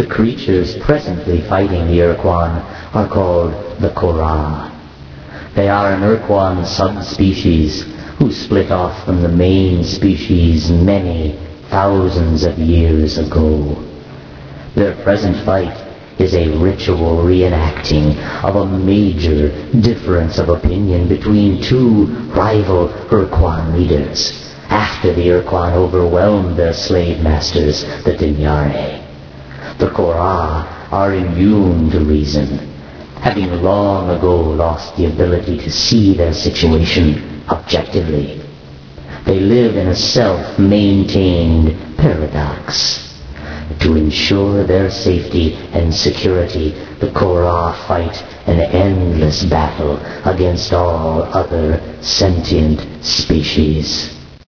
The creatures presently fighting the Urquan are called the Korra. They are an Urquan subspecies who split off from the main species many thousands of years ago. Their present fight is a ritual reenacting of a major difference of opinion between two rival Urquan leaders after the Urquan overwhelmed their slave masters, the Dinyare. The Korra are immune to reason, having long ago lost the ability to see their situation objectively. They live in a self-maintained paradox. To ensure their safety and security, the Korra fight an endless battle against all other sentient species.